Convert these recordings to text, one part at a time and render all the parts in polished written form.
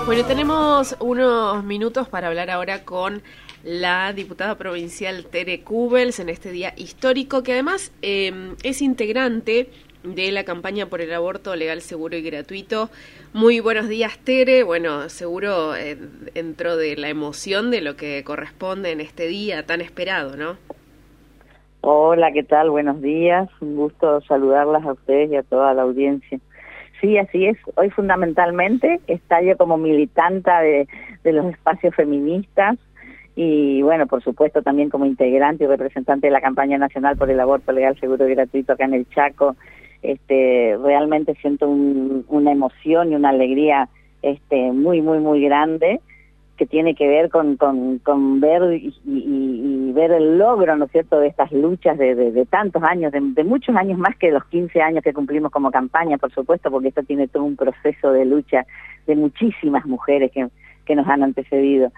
Bueno, tenemos unos minutos para hablar ahora con la diputada provincial Tere Kubels en este día histórico, que además es integrante de la campaña por el aborto legal, seguro y gratuito. Muy buenos días, Tere. Bueno, seguro dentro de la emoción de lo que corresponde en este día tan esperado, ¿no? Hola, ¿qué tal? Buenos días. Un gusto saludarlas a ustedes y a toda la audiencia. Sí, así es. Hoy fundamentalmente estallo como militanta de los espacios feministas y, bueno, por supuesto también como integrante y representante de la campaña nacional por el aborto legal, seguro y gratuito acá en el Chaco. Realmente siento una emoción y una alegría muy grande, que tiene que ver con ver y ver el logro, ¿no es cierto?, de estas luchas de tantos años, de muchos años más que los 15 años que cumplimos como campaña, por supuesto, porque esto tiene todo un proceso de lucha de muchísimas mujeres que nos han antecedido.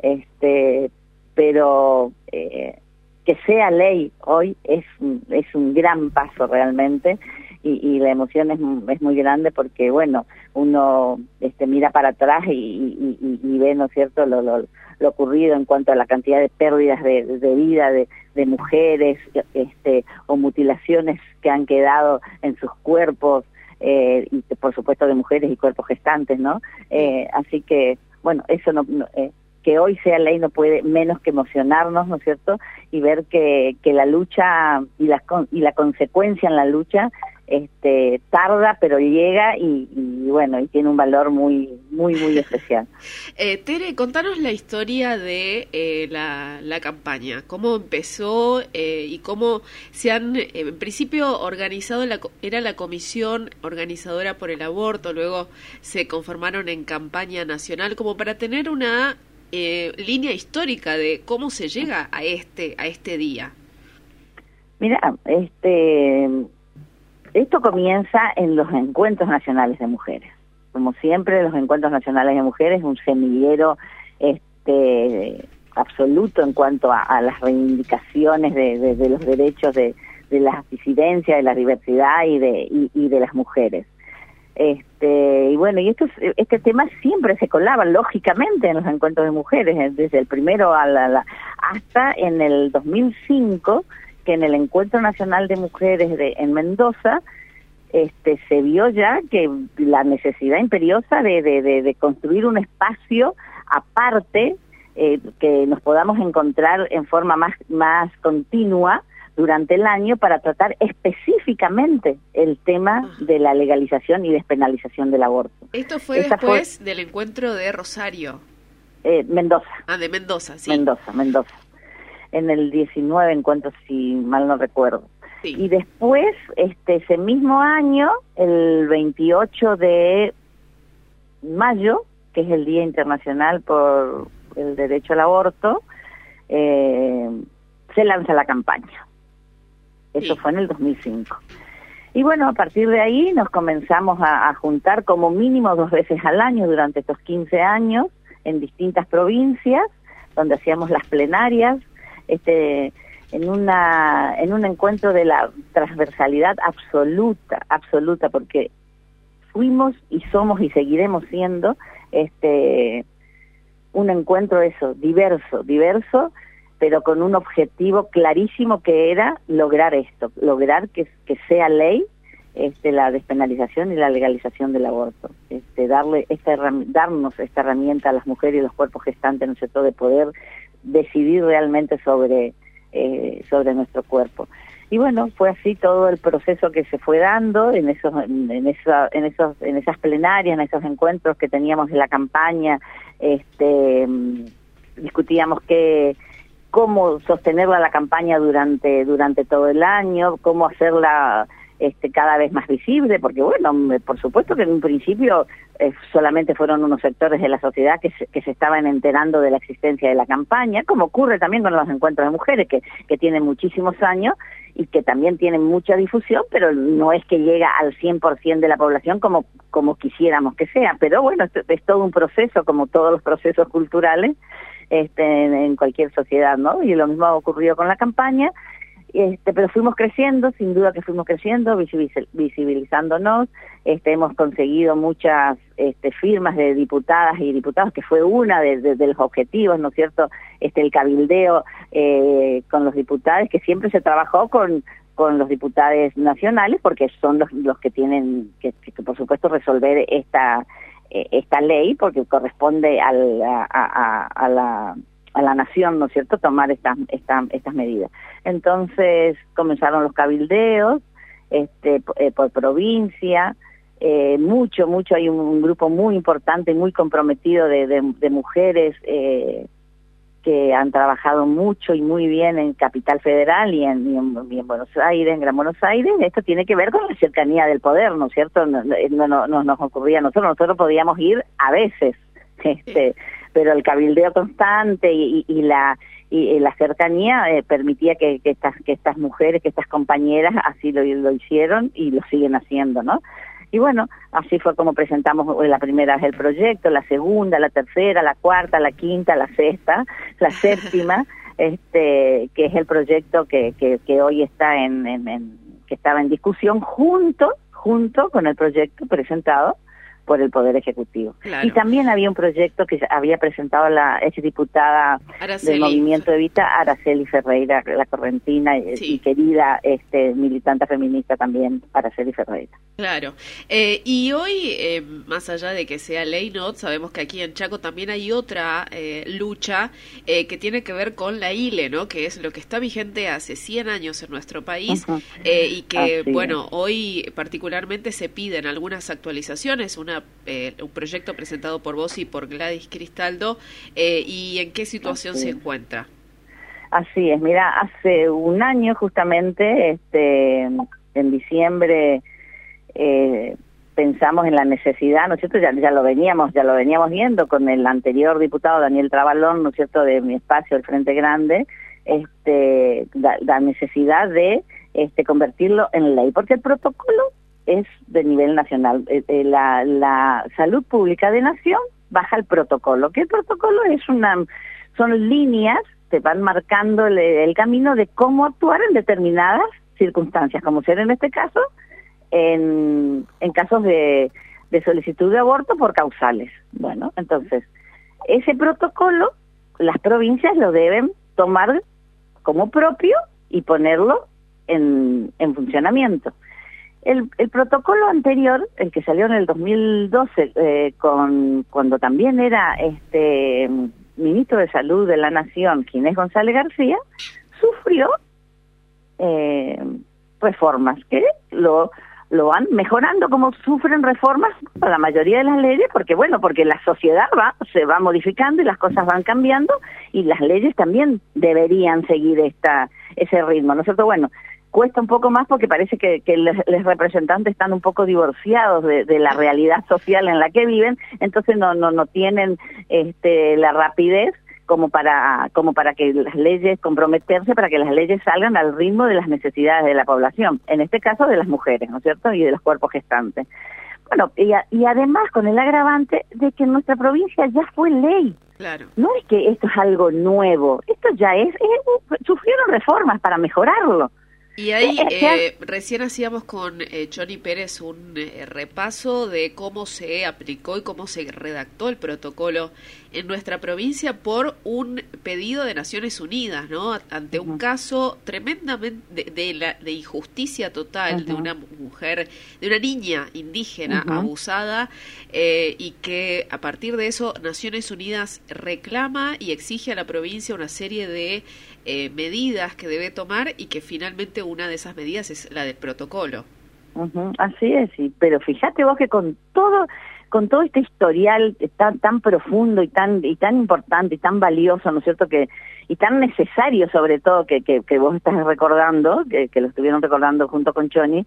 Pero que sea ley hoy es un gran paso realmente. Y la emoción es muy grande porque, bueno, uno mira para atrás y ve, ¿no es cierto?, lo ocurrido en cuanto a la cantidad de pérdidas de vida de mujeres, o mutilaciones que han quedado en sus cuerpos, y por supuesto de mujeres y cuerpos gestantes, ¿no? Así que, bueno, eso que hoy sea ley no puede menos que emocionarnos, ¿no es cierto?, y ver que la lucha y la consecuencia en la lucha tarda, pero llega y bueno, y tiene un valor muy especial. Tere, contanos la historia de la campaña, cómo empezó y cómo se han, en principio, organizado, era la comisión organizadora por el aborto, luego se conformaron en campaña nacional, como para tener una línea histórica de cómo se llega a este día. Mira, esto comienza en los encuentros nacionales de mujeres. Como siempre, los encuentros nacionales de mujeres, un semillero absoluto en cuanto a las reivindicaciones de los derechos de las disidencias, de la diversidad y de las mujeres. Y bueno, y este tema siempre se colaba lógicamente en los encuentros de mujeres, desde el primero hasta en el 2005, que en el Encuentro Nacional de Mujeres en Mendoza se vio ya que la necesidad imperiosa de construir un espacio aparte, que nos podamos encontrar en forma más continua durante el año para tratar específicamente el tema de la legalización y despenalización del aborto. Esto fue después del encuentro de Rosario. Mendoza. Ah, de Mendoza, sí. Mendoza. En el 19 encuentro, si mal no recuerdo. Sí. Y después, ese mismo año, el 28 de mayo, que es el Día Internacional por el Derecho al Aborto, se lanza la campaña. Eso fue en el 2005. Y bueno, a partir de ahí nos comenzamos a juntar como mínimo 2 veces al año durante estos 15 años en distintas provincias, donde hacíamos las plenarias, en un encuentro de la transversalidad absoluta, porque fuimos y somos y seguiremos siendo un encuentro diverso, pero con un objetivo clarísimo, que era lograr lograr que sea ley la despenalización y la legalización del aborto, darnos esta herramienta a las mujeres y los cuerpos gestantes, ¿no es cierto?, de poder decidir realmente sobre nuestro cuerpo. Y bueno, fue así todo el proceso que se fue dando en esas plenarias, en esos encuentros que teníamos en la campaña. Discutíamos cómo sostenerla la campaña durante todo el año, cómo hacerla cada vez más visible, porque bueno, por supuesto que en un principio solamente fueron unos sectores de la sociedad que se estaban enterando de la existencia de la campaña, como ocurre también con los encuentros de mujeres, que tienen muchísimos años y que también tienen mucha difusión, pero no es que llega al 100% de la población como quisiéramos que sea. Pero bueno, es todo un proceso, como todos los procesos culturales en cualquier sociedad, ¿no? Y lo mismo ha ocurrido con la campaña. Pero fuimos creciendo, sin duda que fuimos creciendo, visibilizándonos. Hemos conseguido muchas firmas de diputadas y diputados, que fue una de los objetivos, ¿no es cierto?, el cabildeo con los diputados, que siempre se trabajó con los diputados nacionales, porque son los que tienen que por supuesto resolver esta ley, porque corresponde a la nación, ¿no es cierto?, tomar estas medidas. Entonces comenzaron los cabildeos por provincia, mucho, hay un grupo muy importante, muy comprometido de mujeres que han trabajado mucho y muy bien en Capital Federal y en Buenos Aires, en Gran Buenos Aires. Esto tiene que ver con la cercanía del poder, ¿no es cierto? No nos ocurría a nosotros podíamos ir a veces, pero el cabildeo constante y la cercanía permitía que estas mujeres, que estas compañeras así lo hicieron y lo siguen haciendo, ¿no? Y bueno, así fue como presentamos la primera vez el proyecto, la segunda, la tercera, la cuarta, la quinta, la sexta, la séptima, que es el proyecto que hoy está que estaba en discusión junto con el proyecto presentado por el Poder Ejecutivo. Claro. Y también había un proyecto que había presentado la exdiputada del Movimiento Evita, Araceli Ferreira, la correntina, sí, y querida militante feminista también, Araceli Ferreira. Claro. Y hoy, más allá de que sea ley, ¿no?, sabemos que aquí en Chaco también hay otra lucha que tiene que ver con la ILE, ¿no?, que es lo que está vigente hace 100 años en nuestro país, y que, bueno, hoy particularmente se piden algunas actualizaciones, un proyecto presentado por vos y por Gladys Cristaldo, y en qué situación se encuentra. Así es, mira, hace un año justamente, en diciembre, pensamos en la necesidad, ¿no es cierto? Ya lo veníamos viendo con el anterior diputado Daniel Trabalón, ¿no es cierto?, de mi espacio, el Frente Grande, la necesidad de convertirlo en ley, porque el protocolo es de nivel nacional. La salud pública de nación baja el protocolo, que el protocolo son líneas que van marcando el camino de cómo actuar en determinadas circunstancias, como ser en este caso, en casos de solicitud de aborto por causales. Bueno, entonces, ese protocolo las provincias lo deben tomar como propio y ponerlo en funcionamiento. El protocolo anterior, el que salió en el 2012, cuando también era ministro de Salud de la Nación, Ginés González García, sufrió reformas que lo van mejorando, como sufren reformas para la mayoría de las leyes, porque la sociedad se va modificando y las cosas van cambiando, y las leyes también deberían seguir ese ritmo, ¿no es cierto? Bueno, cuesta un poco más porque parece que los representantes están un poco divorciados de la realidad social en la que viven, entonces no tienen la rapidez como para que las leyes, comprometerse para que las leyes salgan al ritmo de las necesidades de la población, en este caso de las mujeres, ¿no es cierto?, y de los cuerpos gestantes. Bueno, y además con el agravante de que en nuestra provincia ya fue ley. Claro. No es que esto es algo nuevo, esto ya sufrieron reformas para mejorarlo. Y ahí recién hacíamos con Choni Pérez un repaso de cómo se aplicó y cómo se redactó el protocolo en nuestra provincia por un pedido de Naciones Unidas, ¿no? Ante un caso tremendamente de injusticia total de una mujer, de una niña indígena abusada, y que a partir de eso Naciones Unidas reclama y exige a la provincia una serie de medidas que debe tomar, y que finalmente una de esas medidas es la del protocolo. Así es, sí. Pero fíjate vos que con todo este historial tan profundo y tan importante y tan valioso, ¿no es cierto?, y tan necesario sobre todo que vos estás recordando, que lo estuvieron recordando junto con Choni,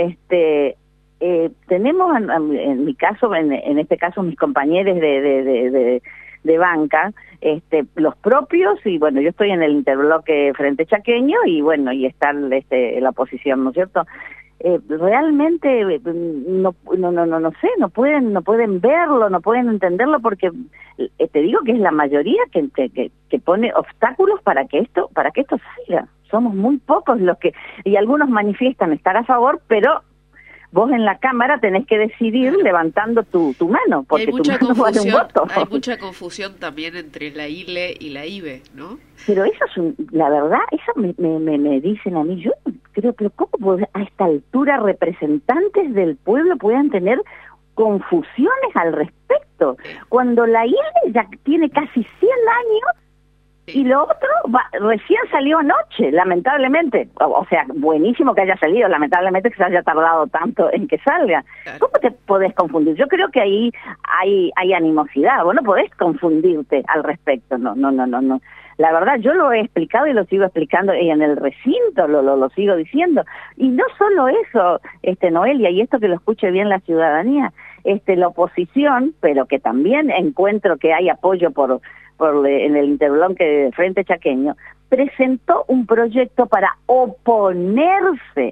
tenemos en mi caso, en este caso mis compañeros de banca, los propios, y bueno, yo estoy en el interbloque Frente Chaqueño, y bueno, y está la oposición, ¿no es cierto? Realmente no sé, no pueden verlo, no pueden entenderlo, porque te digo que es la mayoría que pone obstáculos para que esto salga. Somos muy pocos los que, y algunos manifiestan estar a favor, pero vos en la Cámara tenés que decidir levantando tu mano, porque tu mano vale un voto. Hay mucha confusión también entre la ILE y la IBE, ¿no? Pero eso la verdad, eso me dicen a mí, yo creo que ¿cómo a esta altura representantes del pueblo puedan tener confusiones al respecto? Cuando la ILE ya tiene casi 100 años y lo otro recién salió anoche, lamentablemente. O sea, buenísimo que haya salido, lamentablemente que se haya tardado tanto en que salga. Claro. ¿Cómo te podés confundir? Yo creo que ahí hay animosidad, vos no podés confundirte al respecto, no. La verdad, yo lo he explicado y lo sigo explicando, y en el recinto lo sigo diciendo. Y no solo eso, Noelia, y esto que lo escuche bien la ciudadanía, la oposición, pero que también encuentro que hay apoyo en el interbloque de Frente Chaqueño, presentó un proyecto para oponerse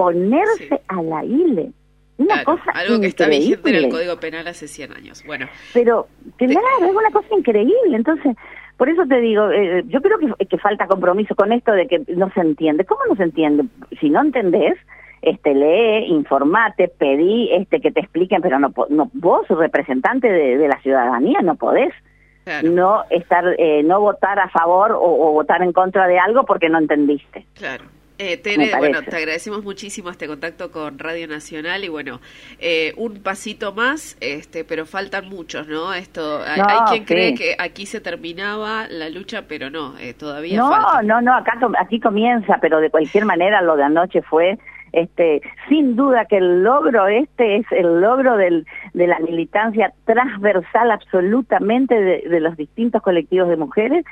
a la ILE. Una cosa algo que está vigente en el Código Penal hace 100 años. Bueno, pero claro, es una cosa increíble. Entonces, por eso te digo, yo creo que falta compromiso con esto de que no se entiende. ¿Cómo no se entiende? Si no entendés, lee, informate, pedí que te expliquen, pero no vos, representante de la ciudadanía, no podés. Claro. No votar a favor o votar en contra de algo porque no entendiste. Claro. Tere, bueno, te agradecemos muchísimo este contacto con Radio Nacional y bueno, un pasito más, pero faltan muchos, ¿no? Hay quien cree que aquí se terminaba la lucha, pero no, todavía falta. Aquí comienza, pero de cualquier manera lo de anoche fue sin duda que el logro es el logro de la militancia transversal absolutamente de los distintos colectivos de mujeres,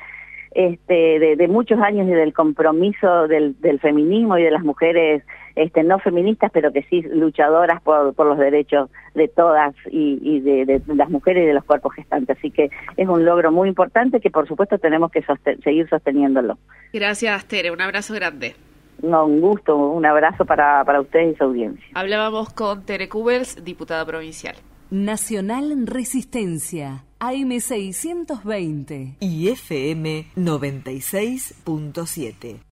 de muchos años y del compromiso del feminismo y de las mujeres no feministas, pero que sí luchadoras por los derechos de todas y de las mujeres y de los cuerpos gestantes. Así que es un logro muy importante que por supuesto tenemos que seguir sosteniéndolo. Gracias, Tere, un abrazo grande. No, un gusto, un abrazo para ustedes y su audiencia. Hablábamos con Tere Kubels, diputada provincial. Nacional Resistencia, AM 620 y FM 96.7.